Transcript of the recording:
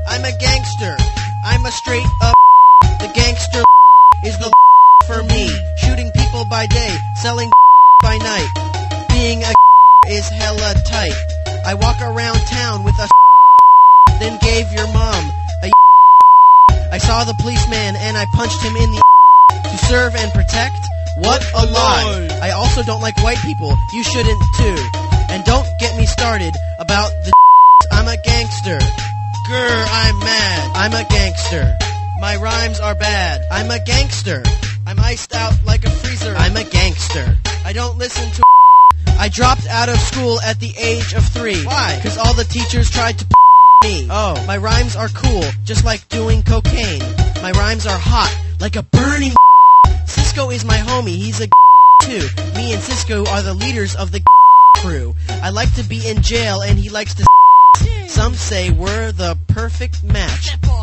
I'm a gangster. I'm a straight up. The gangster is the for me. Shooting people by day, selling by night. Being a is hella tight. I walk around town with a then gave your mom a I saw the policeman and I punched him in the to serve and protect. What a lie. I also don't like white people. You shouldn't too. And don't get me started about the I'm a gangster. Grr, I'm mad. I'm a gangster. My rhymes are bad. I'm a gangster. I'm iced out like a freezer. I'm a gangster. I don't listen to I dropped out of school at the age of 3. Why? Because all the teachers tried to me. Oh. My rhymes are cool, just like doing cocaine. My rhymes are hot, like a burning Cisco is my homie, he's a too. Me and Cisco are the leaders of the crew. I like to be in jail and he likes to Some say we're the perfect match.